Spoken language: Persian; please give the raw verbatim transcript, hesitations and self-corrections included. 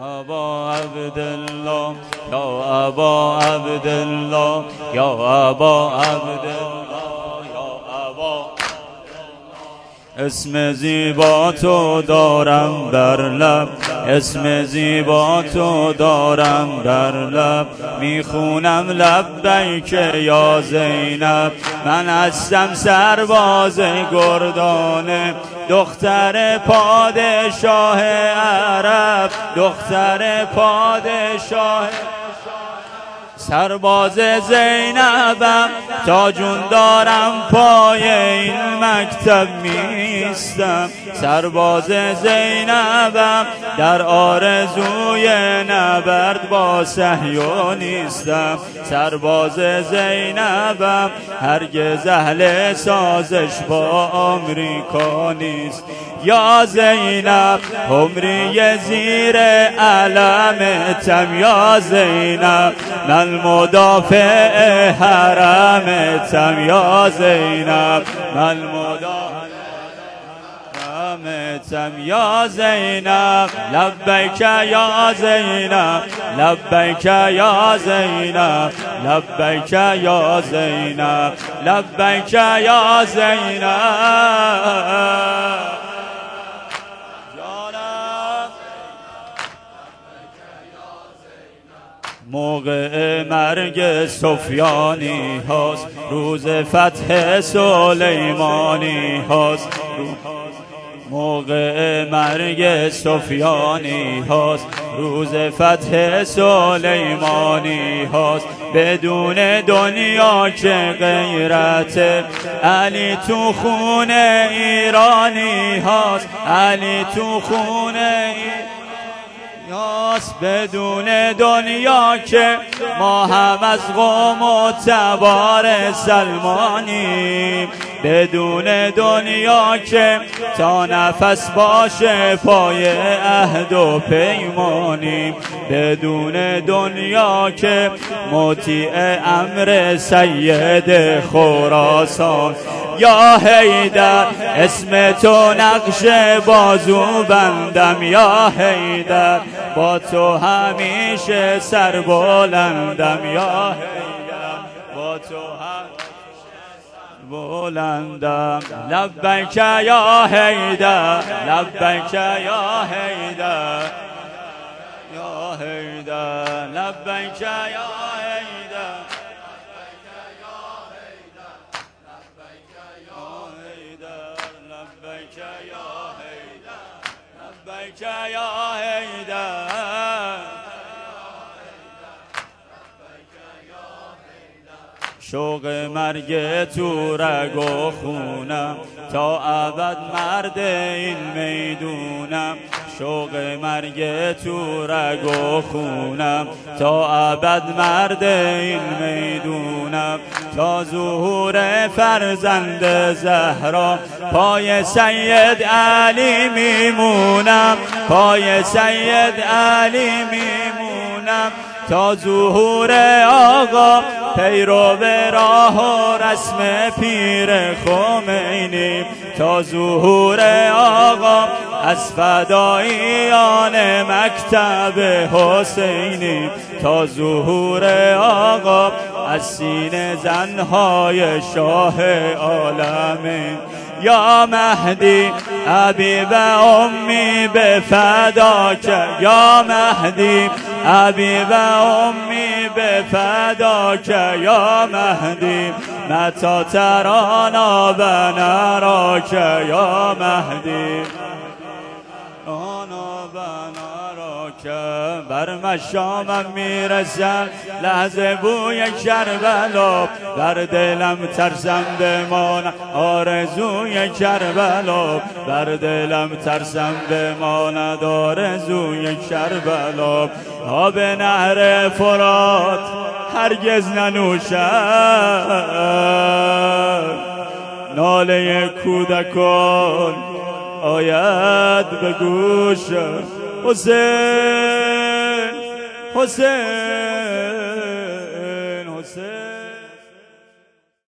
ابا عبدالله یا ابا عبدالله یا ابا عبدالله یا ابا. اسم زیبا تو دارم بر لب، اسم زیبا تو دارم بر لب، میخونم لبیک یا زینب. من هستم سرباز گردانه، دختر پادشاه عرب، دختر پادشاه. سرباز زینبم تا جون دارم پای این مکتب میستم. سرباز زینبم در آرزوی نبرد با صهیونیستم. سرباز زینبم هرگز اهل سازش با آمریکا نیست. یا زینب عمری زیر علمتم، یا زینب من مدافع حرمتم، یا زینب من مدافع حرمتم، یا زینب لبیک یا زینب، لبیک یا زینب، لبیک یا زینب، لبیک یا زینب. موقع مرگ سفیانی هاست، روز فتح سلیمانی هاست. موقع مرگ سفیانی هاست، روز فتح سلیمانی هاست. بدون دنیا که غیرت علی تو خون ایرانی هاست، علی تو خون ایرانی. بدون دنیا که ما هم از قوم و تبار سلمانیم، بدون دنیا که تا نفس باشه پای عهد و پیمانیم، بدون دنیا که مطیع امر سید خراسان. یا حیدر اسم تو نقش بازو بندم، یا حیدر با تو همیشه سر بلندم، یا حیدر با تو همیشه سر بلندم. لبیک یا حیدر، لبیک یا حیدر، یا حیدر لبیک یا حیدر. لبیک یا حیدر. شوق مرگ تو رگ و خونم، تا ابد مرد این میدونم. شوق مرگ تو رگ و خونم، تا ابد مرد این میدونم. تا ظهور فرزند زهرا پای سید علی میمونم، پای سید علی میمونم. تا ظهور آقا پیرو به راه و رسم پیر خمینی، تا ظهور آقا از فداییان مکتب حسینی، تا ظهور آقا از سینه زنهای شاه عالمین. یا مهدی ابی و امی به فداک، یا مهدی ابی و امی به فداک، یا مهدی متی ترانا و نراک، یا مهدی آنا و نراک. بر مشامم میرسد لحظه بوی کربلا، در دلم ترسم بماند آرزوی کربلا، در دلم ترسم بماند آرزوی کربلا. آب نهر فرات هرگز ننوشم، ناله کودکان آید به گوشم. حسین حسین